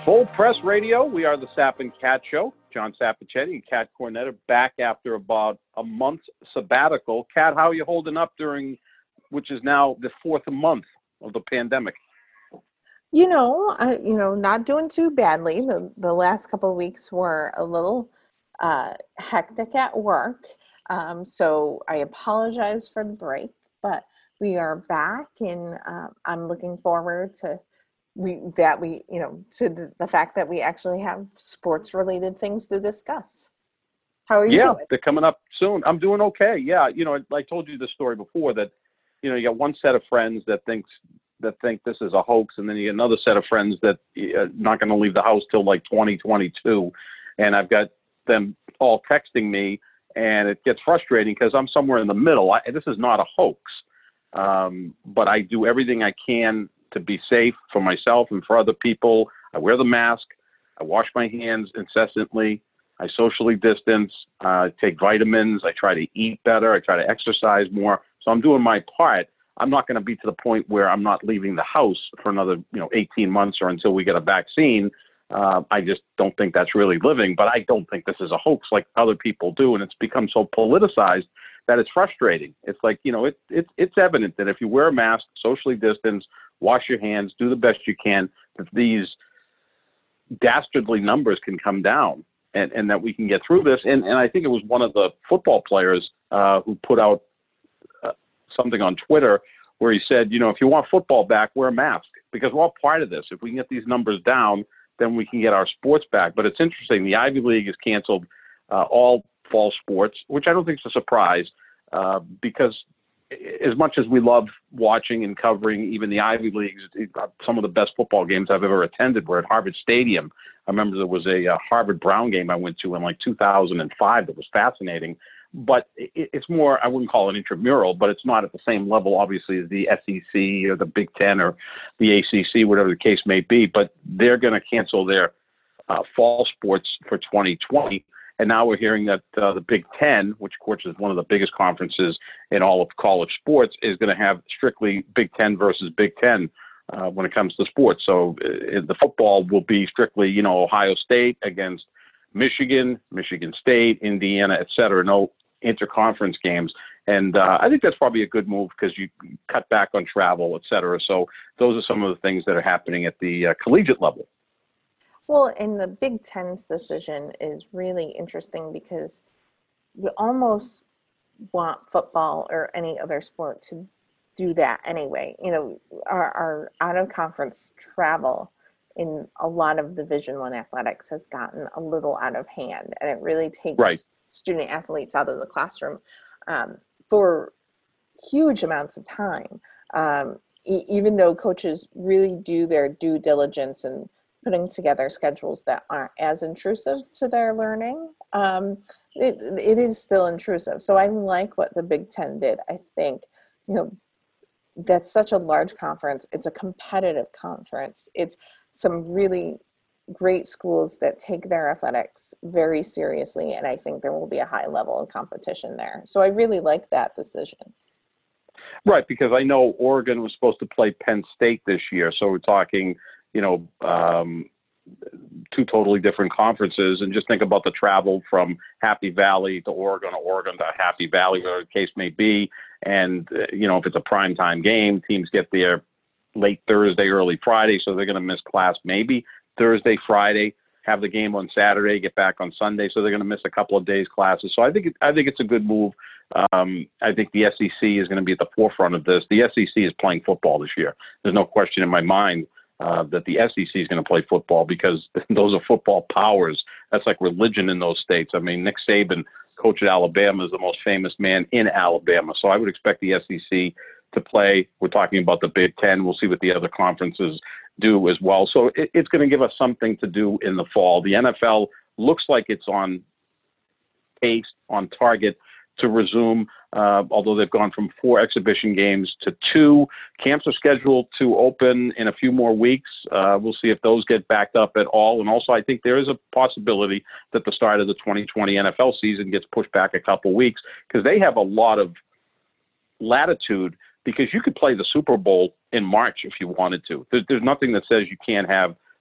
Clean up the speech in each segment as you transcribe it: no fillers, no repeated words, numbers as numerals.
Full Press Radio. We are the Sapp and Cat Show. John Sapichetti and Cat Cornetta back after about a month's sabbatical. Cat, how are you holding up during, which is now the fourth month of the pandemic? Not doing too badly. The last couple of weeks were a little hectic at work. So I apologize for the break, but we are back, and I'm looking forward to the fact that we actually have sports related things to discuss. How are you doing? Yeah, they're coming up soon. I'm doing okay. Yeah, I told you the story before that, you got one set of friends that think this is a hoax, and then you get another set of friends that are not going to leave the house till like 2022, and I've got them all texting me, and it gets frustrating because I'm somewhere in the middle. This is not a hoax, but I do everything I can to be safe for myself and for other people. I wear the mask. I wash my hands incessantly. I socially distance, take vitamins. I try to eat better. I try to exercise more. So I'm doing my part. I'm not going to be to the point where I'm not leaving the house for another, 18 months or until we get a vaccine. I just don't think that's really living, but I don't think this is a hoax like other people do. And it's become so politicized that it's frustrating. It's like, it's evident that if you wear a mask, socially distance, wash your hands, do the best you can, that these dastardly numbers can come down and that we can get through this. And I think it was one of the football players who put out something on Twitter where he said, if you want football back, wear a mask, because we're all part of this. If we can get these numbers down, then we can get our sports back. But it's interesting. The Ivy League has canceled all fall sports, which I don't think is a surprise, because as much as we love watching and covering even the Ivy Leagues, some of the best football games I've ever attended were at Harvard Stadium. I remember there was a Harvard Brown game I went to in like 2005 that was fascinating. But it's more, I wouldn't call it intramural, but it's not at the same level, obviously, as the SEC or the Big Ten or the ACC, whatever the case may be. But they're going to cancel their fall sports for 2020. And now we're hearing that the Big Ten, which of course is one of the biggest conferences in all of college sports, is going to have strictly Big Ten versus Big Ten when it comes to sports. So the football will be strictly, Ohio State against Michigan, Michigan State, Indiana, et cetera. No interconference games. And I think that's probably a good move because you cut back on travel, et cetera. So those are some of the things that are happening at the collegiate level. Well, and the Big Ten's decision is really interesting because you almost want football or any other sport to do that anyway. Our out-of-conference travel in a lot of Division I athletics has gotten a little out of hand, and it really takes student athletes out of the classroom for huge amounts of time. Even though coaches really do their due diligence and putting together schedules that aren't as intrusive to their learning, it is still intrusive. So I like what the Big Ten did. I think, that's such a large conference. It's a competitive conference. It's some really great schools that take their athletics very seriously, and I think there will be a high level of competition there. So I really like that decision. Right, because I know Oregon was supposed to play Penn State this year, so we're talking two totally different conferences, and just think about the travel from Happy Valley to Oregon to Happy Valley, whatever the case may be. And, if it's a primetime game, teams get there late Thursday, early Friday, so they're going to miss class maybe Thursday, Friday, have the game on Saturday, get back on Sunday, so they're going to miss a couple of days classes. So I think it's a good move. I think the SEC is going to be at the forefront of this. The SEC is playing football this year. There's no question in my mind that the SEC is going to play football because those are football powers. That's like religion in those states. I mean, Nick Saban, coach at Alabama, is the most famous man in Alabama. So I would expect the SEC to play. We're talking about the Big Ten. We'll see what the other conferences do as well. So it's going to give us something to do in the fall. The NFL looks like it's on pace, on target to resume, although they've gone from 4 exhibition games to 2. Camps are scheduled to open in a few more weeks. We'll see if those get backed up at all. And also, I think there is a possibility that the start of the 2020 NFL season gets pushed back a couple weeks because they have a lot of latitude, because you could play the Super Bowl in March if you wanted to. There's nothing that says you can't have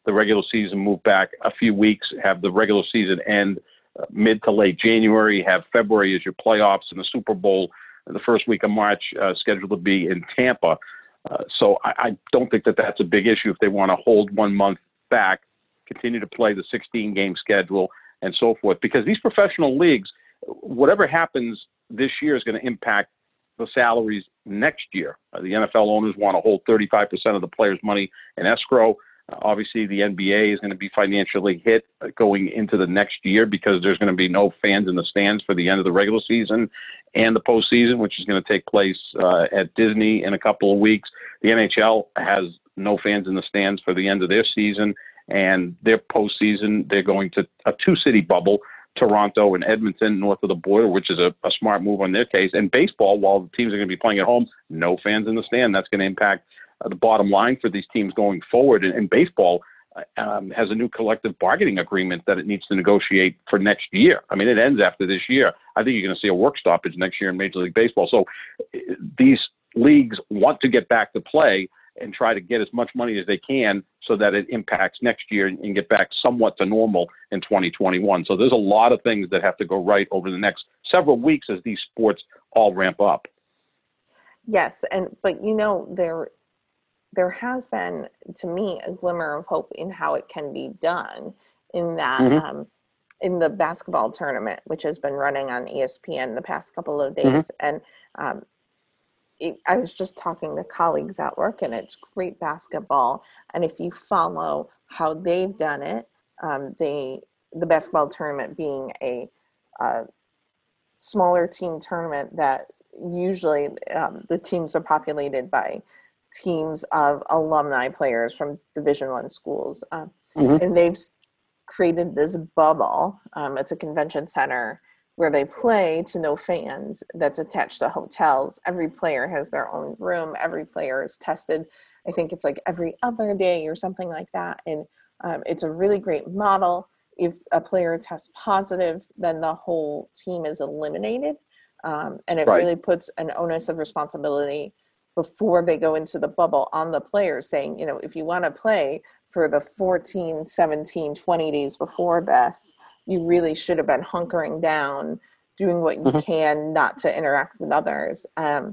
the regular season move back a few weeks, have the regular season end mid to late January, have February as your playoffs, and the Super Bowl the first week of March scheduled to be in Tampa. So I don't think that that's a big issue if they want to hold 1 month back, continue to play the 16-game schedule and so forth, because these professional leagues, whatever happens this year is going to impact the salaries next year. The NFL owners want to hold 35% of the players' money in escrow. Obviously, the NBA is going to be financially hit going into the next year because there's going to be no fans in the stands for the end of the regular season and the postseason, which is going to take place at Disney in a couple of weeks. The NHL has no fans in the stands for the end of their season, and their postseason, they're going to a two-city bubble, Toronto and Edmonton, north of the border, which is a smart move on their case. And baseball, while the teams are going to be playing at home, no fans in the stand. That's going to impact the bottom line for these teams going forward. And baseball has a new collective bargaining agreement that it needs to negotiate for next year. I mean, it ends after this year. I think you're going to see a work stoppage next year in Major League Baseball. So these leagues want to get back to play and try to get as much money as they can so that it impacts next year and get back somewhat to normal in 2021. So there's a lot of things that have to go right over the next several weeks as these sports all ramp up. Yes, but you know, there has been, to me, a glimmer of hope in how it can be done in that in the basketball tournament, which has been running on ESPN the past couple of days. And I was just talking to colleagues at work, and it's great basketball. And if you follow how they've done it, the basketball tournament being a smaller team tournament that usually the teams are populated by teams of alumni players from Division I schools. And they've created this bubble. It's a convention center where they play to no fans that's attached to hotels. Every player has their own room. Every player is tested. I think it's like every other day or something like that. And it's a really great model. If a player tests positive, then the whole team is eliminated. And it really puts an onus of responsibility before they go into the bubble on the players, saying, you know, if you want to play for the 14, 17, 20 days before this, you really should have been hunkering down, doing what you can not to interact with others. And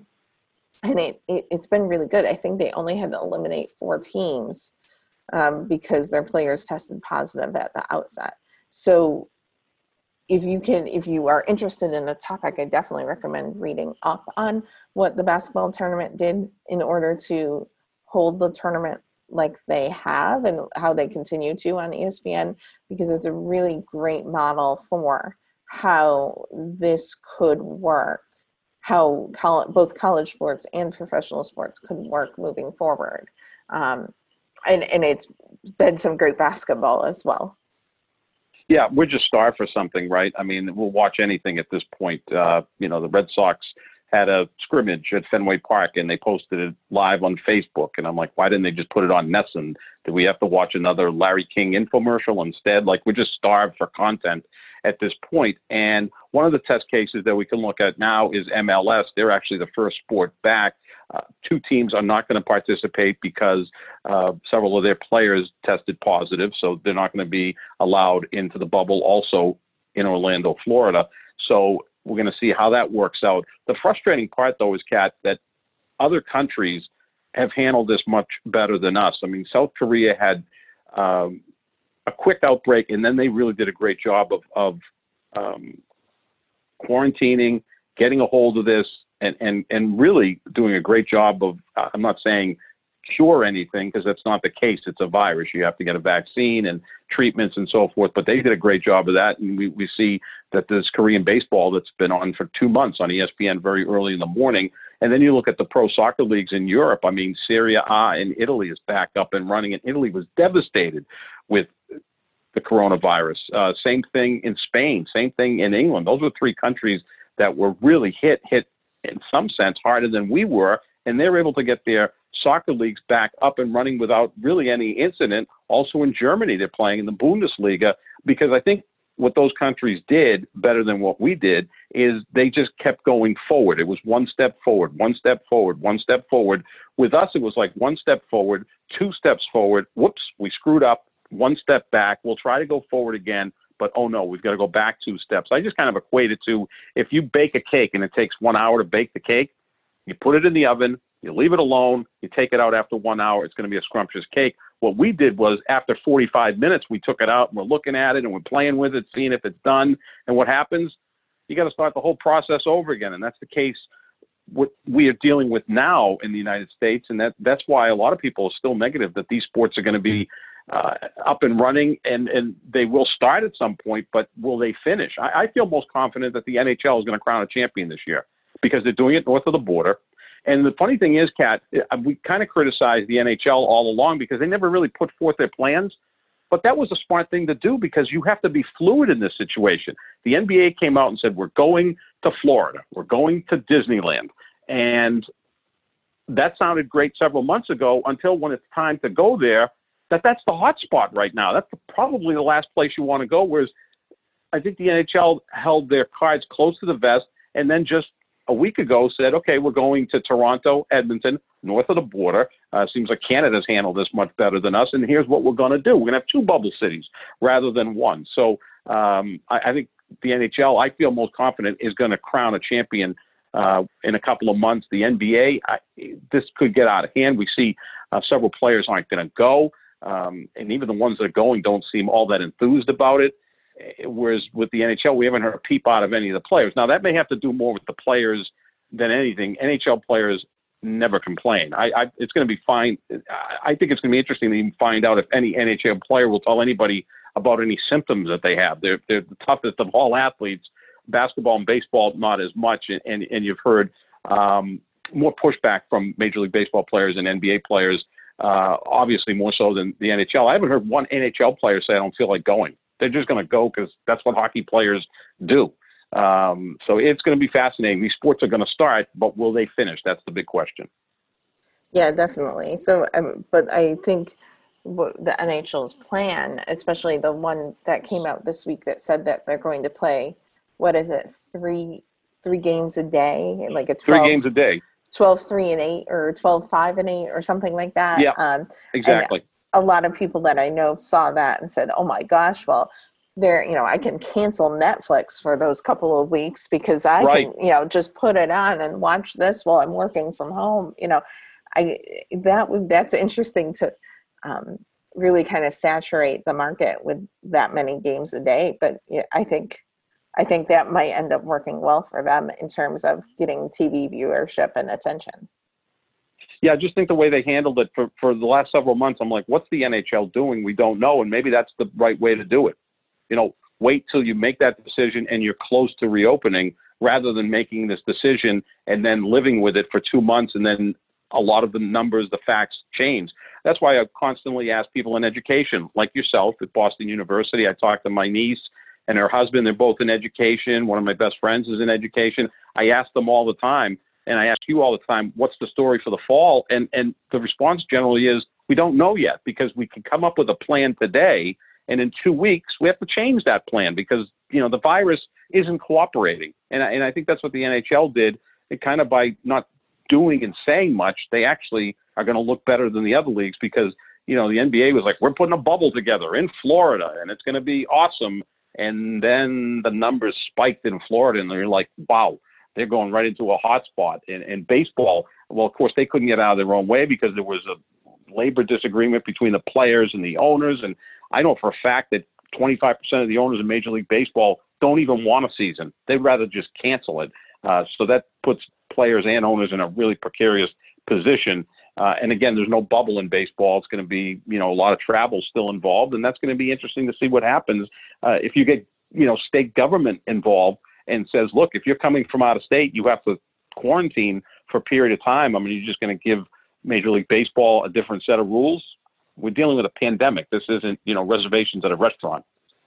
it's been really good. I think they only had to eliminate 4 teams because their players tested positive at the outset. So if you are interested in the topic, I definitely recommend reading up on what the basketball tournament did in order to hold the tournament like they have and how they continue to on ESPN, because it's a really great model for how this could work, how both college sports and professional sports could work moving forward. And it's been some great basketball as well. Yeah, we're just starved for something, right? I mean, we'll watch anything at this point. You know, the Red Sox had a scrimmage at Fenway Park, and they posted it live on Facebook. And I'm like, why didn't they just put it on NESN? Did we have to watch another Larry King infomercial instead? Like, we're just starved for content at this point. And one of the test cases that we can look at now is MLS. They're actually the first sport back. 2 teams are not going to participate because several of their players tested positive, so they're not going to be allowed into the bubble also in Orlando, Florida. So we're going to see how that works out. The frustrating part, though, is, Kat, that other countries have handled this much better than us. I mean, South Korea had a quick outbreak, and then they really did a great job of quarantining, getting a hold of this, and really doing a great job of, I'm not saying cure anything, because that's not the case. It's a virus. You have to get a vaccine and treatments and so forth, but they did a great job of that. And we see that there's Korean baseball that's been on for 2 months on ESPN very early in the morning. And then you look at the pro soccer leagues in Europe. I mean, Serie A in Italy is back up and running, and Italy was devastated with the coronavirus. Same thing in Spain, same thing in England. Those were 3 countries that were really hit in some sense harder than we were, and they're able to get their soccer leagues back up and running without really any incident. Also in Germany, they're playing in the Bundesliga, because I think what those countries did better than what we did is they just kept going forward. It was 1 step forward, 1 step forward, 1 step forward. With us, it was like 1 step forward, 2 steps forward. Whoops, we screwed up. one step back. We'll try to go forward again, but oh no, we've got to go back 2 steps. I just kind of equate it to if you bake a cake and it takes 1 hour to bake the cake, you put it in the oven, you leave it alone, you take it out after 1 hour, it's going to be a scrumptious cake. What we did was after 45 minutes, we took it out and we're looking at it and we're playing with it, seeing if it's done. And what happens? You got to start the whole process over again. And that's the case what we are dealing with now in the United States. And that's why a lot of people are still negative that these sports are going to be up and running, and they will start at some point, but will they finish? I feel most confident that the NHL is going to crown a champion this year because they're doing it north of the border. And the funny thing is, Kat, we kind of criticized the NHL all along because they never really put forth their plans. But that was a smart thing to do because you have to be fluid in this situation. The NBA came out and said, we're going to Florida. We're going to Disneyland. And that sounded great several months ago until when it's time to go there, that's the hot spot right now. That's probably the last place you want to go, whereas I think the NHL held their cards close to the vest and then just a week ago said, okay, we're going to Toronto, Edmonton, north of the border. Seems like Canada's handled this much better than us, and here's what we're going to do. We're going to have 2 bubble cities rather than 1. So I think the NHL, I feel most confident, is going to crown a champion in a couple of months. The NBA, this could get out of hand. We see several players aren't going to go, and even the ones that are going don't seem all that enthused about it. Whereas with the NHL, we haven't heard a peep out of any of the players. Now, that may have to do more with the players than anything. NHL players never complain. It's going to be fine. I think it's going to be interesting to even find out if any NHL player will tell anybody about any symptoms that they have. They're the toughest of all athletes. Basketball and baseball, not as much. And you've heard more pushback from Major League Baseball players and NBA players, obviously more so than the NHL. I haven't heard one NHL player say, I don't feel like going. They're just going to go because that's what hockey players do. So it's going to be fascinating. These sports are going to start, but will they finish? That's the big question. Yeah, definitely. So, but I think the NHL's plan, especially the one that came out this week that said that they're going to play, what is it, three games a day, like a 12, 3 games a day, 12-3-8 or 12-5-8 or something like that. Yeah, exactly. A lot of people that I know saw that and said, oh my gosh, well, I can cancel Netflix for those couple of weeks because I can, just put it on and watch this while I'm working from home. That's interesting to really kind of saturate the market with that many games a day. But I think that might end up working well for them in terms of getting TV viewership and attention. Yeah, I just think the way they handled it for the last several months, I'm like, what's the NHL doing? We don't know. And maybe that's the right way to do it. Wait till you make that decision and you're close to reopening rather than making this decision and then living with it for 2 months. And then a lot of the numbers, the facts change. That's why I constantly ask people in education, like yourself at Boston University. I talk to my niece and her husband. They're both in education. One of my best friends is in education. I ask them all the time. And I ask you all the time, what's the story for the fall? And the response generally is, we don't know yet because we can come up with a plan today. And in 2 weeks, we have to change that plan because, the virus isn't cooperating. And I think that's what the NHL did. It kind of by not doing and saying much, they actually are going to look better than the other leagues because, the NBA was like, we're putting a bubble together in Florida and it's going to be awesome. And then the numbers spiked in Florida and they're like, wow. They're going right into a hot spot. And baseball, well, of course, they couldn't get out of their own way because there was a labor disagreement between the players and the owners. And I know for a fact that 25% of the owners in Major League Baseball don't even want a season. They'd rather just cancel it. So that puts players and owners in a really precarious position. And again, there's no bubble in baseball. It's going to be, a lot of travel still involved. And that's going to be interesting to see what happens if you get, state government involved and says, look, if you're coming from out of state, you have to quarantine for a period of time. I mean, you're just going to give Major League Baseball a different set of rules. We're dealing with a pandemic. This isn't, reservations at a restaurant.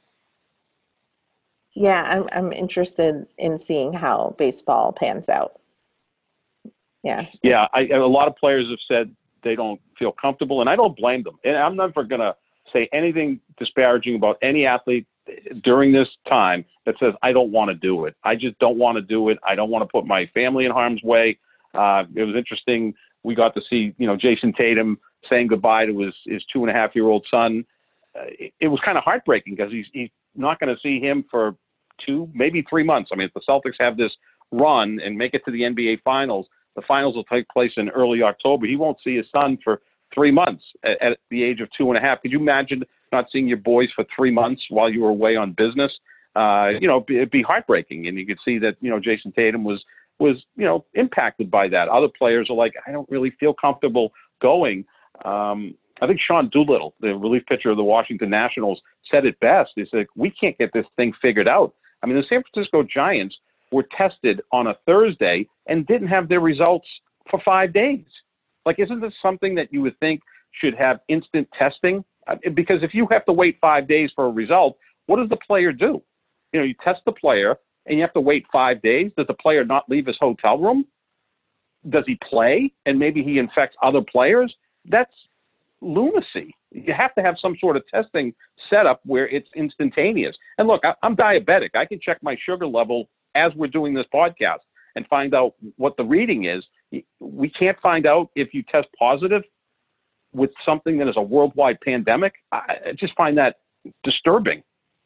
Yeah, I'm interested in seeing how baseball pans out. Yeah. Yeah, a lot of players have said they don't feel comfortable, and I don't blame them. And I'm never going to say anything disparaging about any athlete during this time that says, I don't want to do it. I just don't want to do it. I don't want to put my family in harm's way. It was interesting. We got to see, Jason Tatum saying goodbye to his 2.5-year-old son. it was kind of heartbreaking because he's not going to see him for 2, maybe 3 months. I mean, if the Celtics have this run and make it to the NBA Finals, the finals will take place in early October. He won't see his son for 3 months at the age of 2.5. Could you imagine not seeing your boys for 3 months while you were away on business? It'd be heartbreaking. And you could see that, Jason Tatum was, impacted by that. Other players are like, I don't really feel comfortable going. I think Sean Doolittle, the relief pitcher of the Washington Nationals, said it best. He said, we can't get this thing figured out. I mean, the San Francisco Giants were tested on a Thursday and didn't have their results for 5 days. Like, isn't this something that you would think should have instant testing? Because if you have to wait 5 days for a result, what does the player do? You test the player and you have to wait 5 days. Does the player not leave his hotel room? Does he play and maybe he infects other players? That's lunacy. You have to have some sort of testing set up where it's instantaneous. And look, I'm diabetic. I can check my sugar level as we're doing this podcast and find out what the reading is. We can't find out if you test positive with something that is a worldwide pandemic. I just find that disturbing.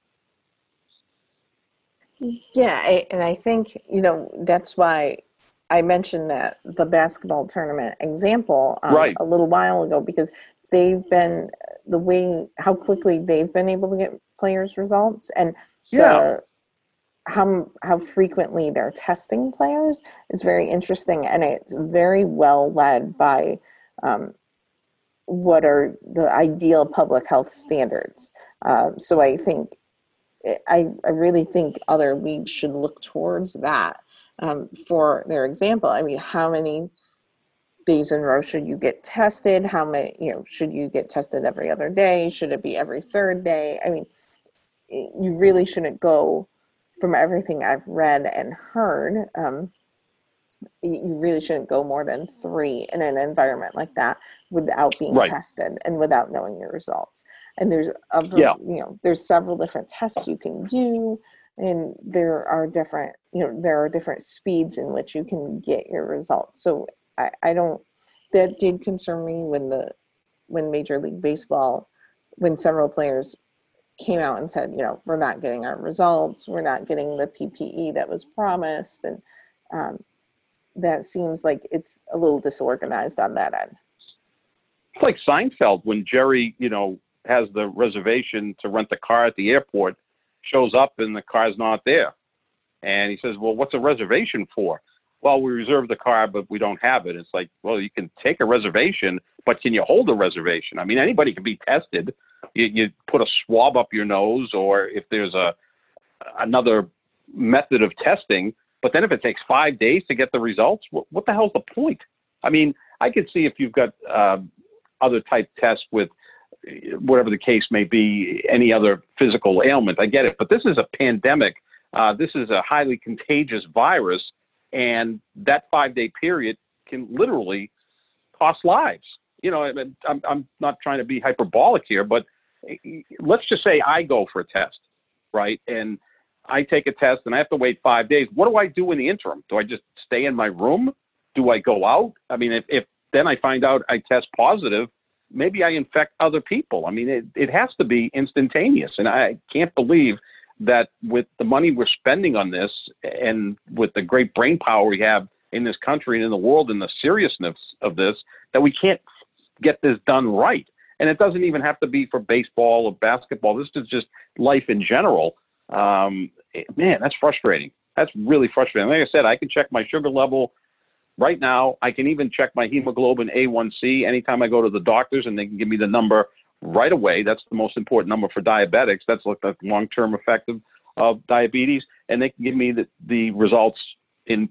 Yeah, and I think, that's why I mentioned that the basketball tournament example Right. a little while ago, because they've been how quickly they've been able to get players' results and how frequently they're testing players is very interesting, and it's very well led by what are the ideal public health standards. So I think I really think other leagues should look towards that for their example. I mean, how many days in a row should you get tested? How many, should you get tested every other day? Should it be every third day? I mean, you really shouldn't go, from everything I've read and heard, you really shouldn't go more than 3 in an environment like that without being Right. tested and without knowing your results. And there's there's several different tests you can do, and there are different speeds in which you can get your results. So I don't, that did concern me when Major League Baseball, when several players came out and said, we're not getting our results, we're not getting the PPE that was promised, and that seems like it's a little disorganized on that end. It's like Seinfeld when Jerry, has the reservation to rent the car at the airport, shows up and the car's not there. And he says, well, what's a reservation for? Well, we reserved the car, but we don't have it. It's like, well, you can take a reservation, but can you hold a reservation? I mean, anybody can be tested. You put a swab up your nose, or if there's another method of testing, but then if it takes 5 days to get the results, what the hell's the point? I mean, I could see if you've got other type tests with whatever the case may be, any other physical ailment, I get it. But this is a pandemic. This is a highly contagious virus, and that 5-day period can literally cost lives. I'm not trying to be hyperbolic here, but let's just say I go for a test, right? And I take a test and I have to wait 5 days. What do I do in the interim? Do I just stay in my room? Do I go out? I mean, if then I find out I test positive, maybe I infect other people. I mean, it has to be instantaneous. And I can't believe that with the money we're spending on this and with the great brain power we have in this country and in the world and the seriousness of this, that we can't get this done right. And it doesn't even have to be for baseball or basketball. This is just life in general. Man, that's frustrating. That's really frustrating. Like I said, I can check my sugar level right now. I can even check my hemoglobin A1C anytime I go to the doctors, and they can give me the number right away. That's the most important number for diabetics. That's like the long-term effect of diabetes. And they can give me the results in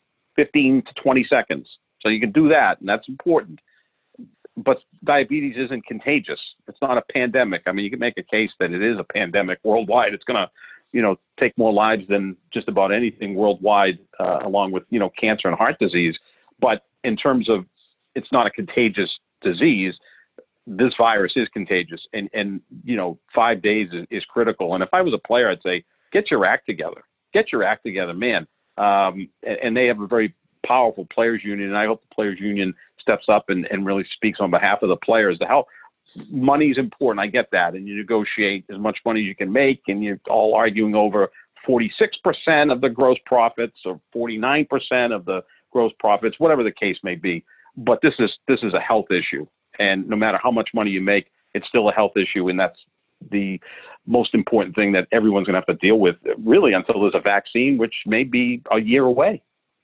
15 to 20 seconds. So you can do that, and that's important. But diabetes isn't contagious. It's not a pandemic. I mean, you can make a case that it is a pandemic worldwide. It's going to, take more lives than just about anything worldwide, along with, cancer and heart disease. But in terms of it's not a contagious disease, this virus is contagious. And 5 days is critical. And if I was a player, I'd say, get your act together. Get your act together, man. And they have a very powerful players union, and I hope the players union steps up and really speaks on behalf of the players to help money's important. I get that. And you negotiate as much money as you can make, and you're all arguing over 46% of the gross profits or 49% of the gross profits, whatever the case may be. But this is a health issue. And no matter how much money you make, it's still a health issue. And that's the most important thing that everyone's going to have to deal with, really, until there's a vaccine, which may be a year away.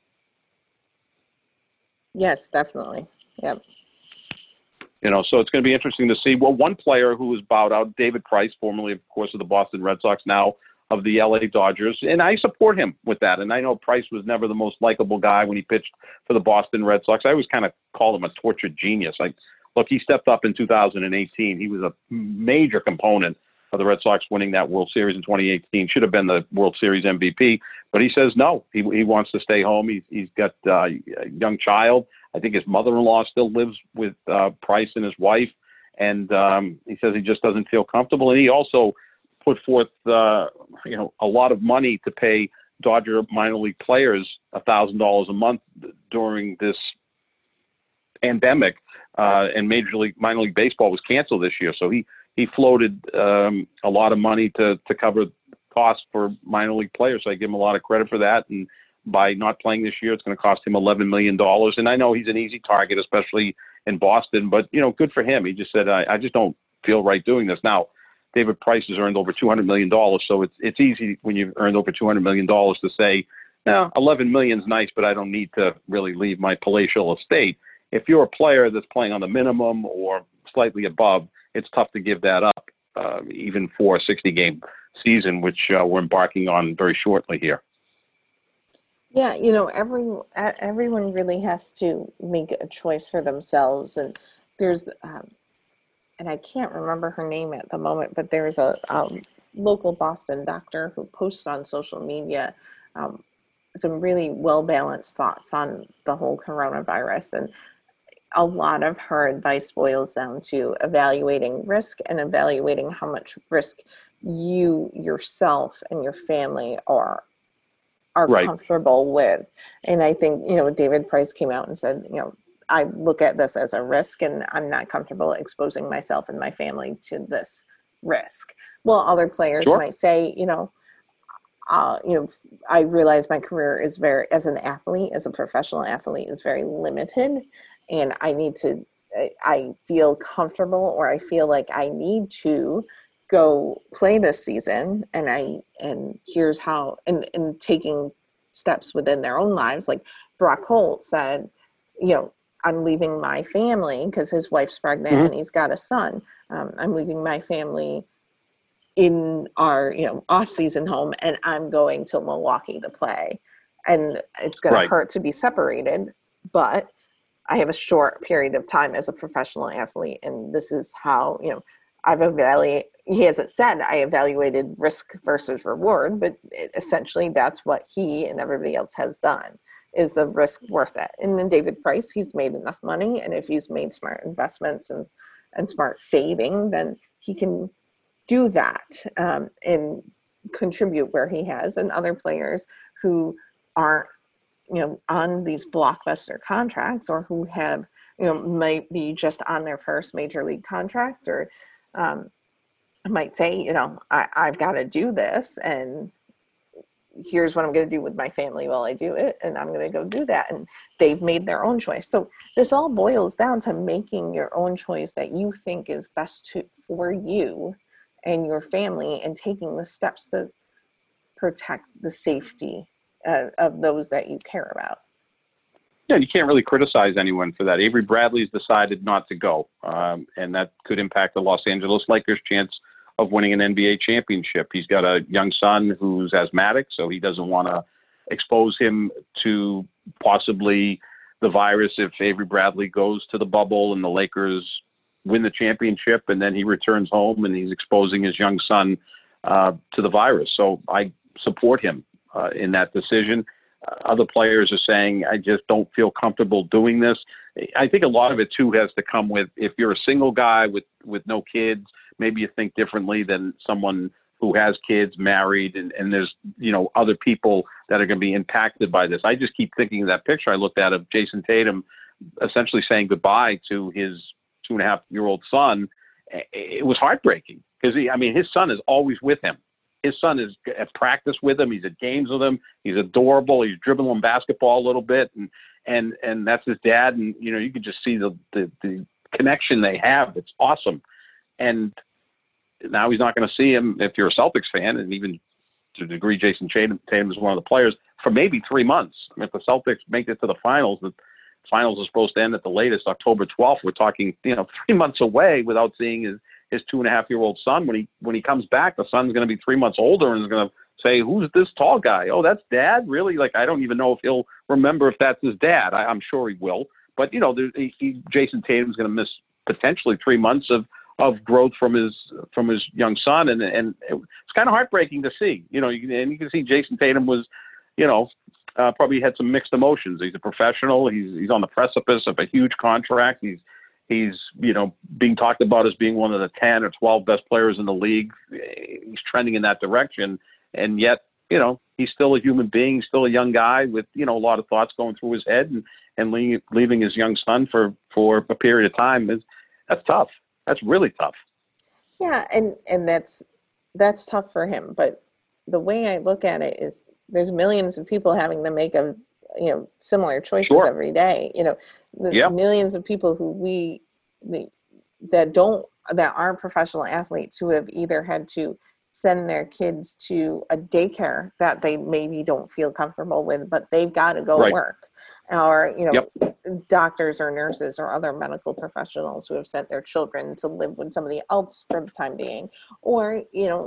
Yes, definitely. Yep. So it's going to be interesting to see. Well, one player who was bowed out, David Price, formerly, of course, of the Boston Red Sox, now of the LA Dodgers, and I support him with that. And I know Price was never the most likable guy when he pitched for the Boston Red Sox. I always kind of called him a tortured genius. Look, he stepped up in 2018. He was a major component of the Red Sox winning that World Series in 2018. Should have been the World Series MVP, but he says no. He wants to stay home. He's got a young child. I think his mother-in-law still lives with Price and his wife, and he says he just doesn't feel comfortable. And he also put forth a lot of money to pay Dodger minor league players $1,000 a month during this pandemic, and minor league baseball was canceled this year. So he floated a lot of money to cover costs for minor league players. So I give him a lot of credit for that. And by not playing this year, it's going to cost him $11 million. And I know he's an easy target, especially in Boston, but good for him. He just said, I just don't feel right doing this. Now, David Price has earned over $200 million. So it's easy when you've earned over $200 million to say, no, $11 million is nice, but I don't need to really leave my palatial estate. If you're a player that's playing on the minimum or slightly above, it's tough to give that up, even for a 60-game season, which we're embarking on very shortly here. Yeah, everyone really has to make a choice for themselves. And there's, and I can't remember her name at the moment, but there's a local Boston doctor who posts on social media some really well-balanced thoughts on the whole coronavirus. And a lot of her advice boils down to evaluating risk and evaluating how much risk you yourself and your family are right. Comfortable with. And I think, David Price came out and said, I look at this as a risk and I'm not comfortable exposing myself and my family to this risk. Well, other players might say, I realize my career is as a professional athlete is very limited, and I feel comfortable, or I feel like I need to go play this season, and here's how, and taking steps within their own lives. Like Brock Holt said, I'm leaving my family because his wife's pregnant and he's got a son. I'm leaving my family in our, off-season home, and I'm going to Milwaukee to play. And it's going to hurt to be separated, but I have a short period of time as a professional athlete, and this is how, I've evaluated, he hasn't said I evaluated risk versus reward, but essentially that's what he and everybody else has done. Is the risk worth it? And then David Price, he's made enough money, and if he's made smart investments and smart saving, then he can do that and contribute where he has. And other players who aren't, on these blockbuster contracts, or who have, might be just on their first major league contract, or might say, I've got to do this, and here's what I'm going to do with my family while I do it, and I'm going to go do that. And they've made their own choice. So this all boils down to making your own choice that you think is best for you and your family, and taking the steps to protect the safety of those that you care about. Yeah, you can't really criticize anyone for that. Avery Bradley's decided not to go, and that could impact the Los Angeles Lakers' chance of winning an NBA championship. He's got a young son who's asthmatic, so he doesn't want to expose him to possibly the virus if Avery Bradley goes to the bubble and the Lakers win the championship, and then he returns home and he's exposing his young son to the virus. So I support him in that decision. Other players are saying, I just don't feel comfortable doing this. I think a lot of it, too, has to come with, if you're a single guy with no kids, maybe you think differently than someone who has kids, married, and there's, other people that are going to be impacted by this. I just keep thinking of that picture I looked at of Jason Tatum essentially saying goodbye to his 2.5-year-old son, it was heartbreaking because his son is always with him. His son is at practice with him. He's at games with him. He's adorable. He's dribbling basketball a little bit, and that's his dad. And you can just see the connection they have. It's awesome. And now he's not going to see him if you're a Celtics fan, and even to a degree, Jason Tatum is one of the players for maybe 3 months. If the Celtics make it to the finals, the finals are supposed to end at the latest October 12th. We're talking, 3 months away without seeing his 2.5-year-old son. When he comes back, the son's going to be 3 months older and is going to say, "Who's this tall guy? Oh, that's Dad? Really?" Like, I don't even know if he'll remember if that's his dad. I'm sure he will. But, Jason Tatum's going to miss potentially 3 months of growth from his young son, and it's kind of heartbreaking to see. You can see Jason Tatum was, probably had some mixed emotions. He's a professional. He's on the precipice of a huge contract. He's being talked about as being one of the 10 or 12 best players in the league. He's trending in that direction, and yet he's still a human being, still a young guy with a lot of thoughts going through his head, and leaving his young son for a period of time that's tough. That's really tough. Yeah, and that's tough for him. But the way I look at it is there's millions of people having to make similar choices Sure. every day. Millions of people who that aren't professional athletes who have either had to send their kids to a daycare that they maybe don't feel comfortable with, but they've got to go work, or doctors or nurses or other medical professionals who have sent their children to live with somebody else for the time being, or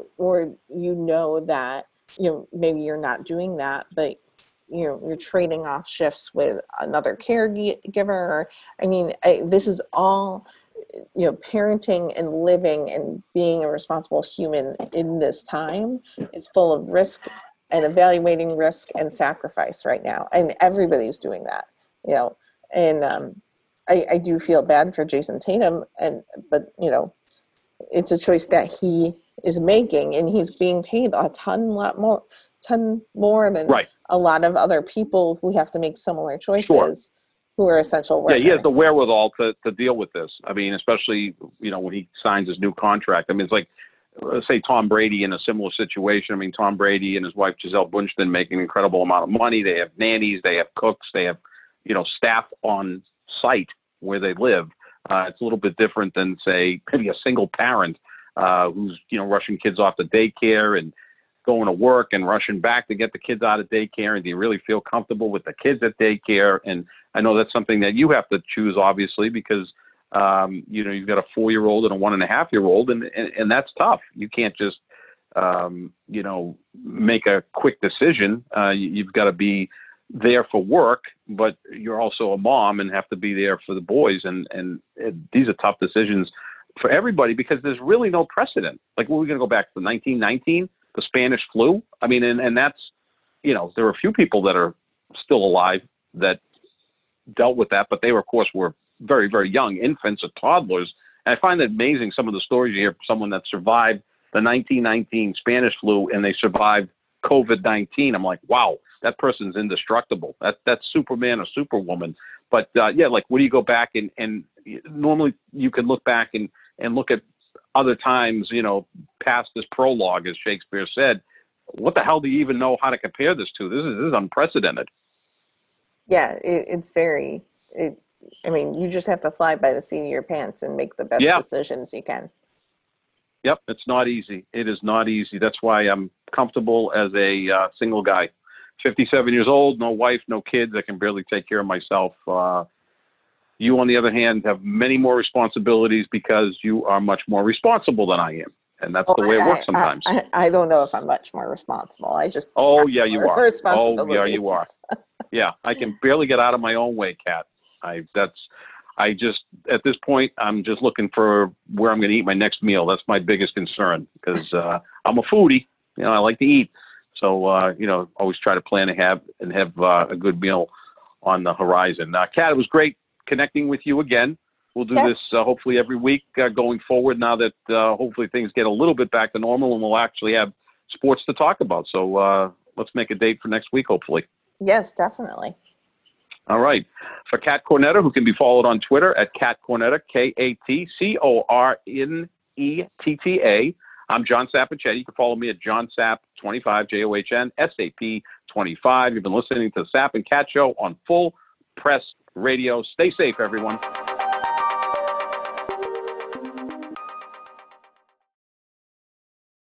that maybe you're not doing that, but you're trading off shifts with another caregiver. This is all parenting and living and being a responsible human in this time is full of risk and evaluating risk and sacrifice right now. And everybody's doing that, and I do feel bad for Jason Tatum, but it's a choice that he is making, and he's being paid a ton more than a lot of other people who have to make similar choices. Sure. Who are essential workers. Yeah, he has the wherewithal to deal with this. Especially, when he signs his new contract. It's like, let's say Tom Brady in a similar situation. Tom Brady and his wife, Gisele Bündchen, make an incredible amount of money. They have nannies, they have cooks, they have, staff on site where they live. It's a little bit different than, say, maybe a single parent who's, rushing kids off to daycare and going to work and rushing back to get the kids out of daycare. And do you really feel comfortable with the kids at daycare? And I know that's something that you have to choose, obviously, because, you've got a 4-year-old and a 1.5-year-old, and that's tough. You can't just, make a quick decision. You've got to be there for work, but you're also a mom and have to be there for the boys. And these are tough decisions for everybody because there's really no precedent. Like, we're going to go back to 1919, the Spanish flu. And that's, there are a few people that are still alive that dealt with that, but they were, of course, were very, very young, infants or toddlers. And I find it amazing, some of the stories you hear from someone that survived the 1919 Spanish flu and they survived COVID-19. I'm like, wow, that person's indestructible. That's Superman or Superwoman. But like, where do you go back and normally you can look back and look at other times, past this prologue, as Shakespeare said. What the hell do you even know how to compare this to? This is unprecedented. Yeah, it's very. You just have to fly by the seat of your pants and make the best decisions you can. Yep, it's not easy. It is not easy. That's why I'm comfortable as a single guy. 57 years old, no wife, no kids. I can barely take care of myself. You, on the other hand, have many more responsibilities because you are much more responsible than I am. And that's the way it works sometimes. I don't know if I'm much more responsible. I just you are. Oh, yeah, you are. Yeah, I can barely get out of my own way, Kat. At this point, I'm just looking for where I'm going to eat my next meal. That's my biggest concern because I'm a foodie. I like to eat. So, always try to plan to have a good meal on the horizon. Kat, it was great connecting with you again. We'll do this hopefully every week going forward now that hopefully things get a little bit back to normal and we'll actually have sports to talk about. So let's make a date for next week, hopefully. Yes, definitely. All right. For Kat Cornetta, who can be followed on Twitter at Kat Cornetta, KatCornetta. I'm John Sapichetti. You can follow me at John Sap 25, JOHN SAP 25. You've been listening to the Sap and Kat Show on Full Press Radio. Stay safe, everyone.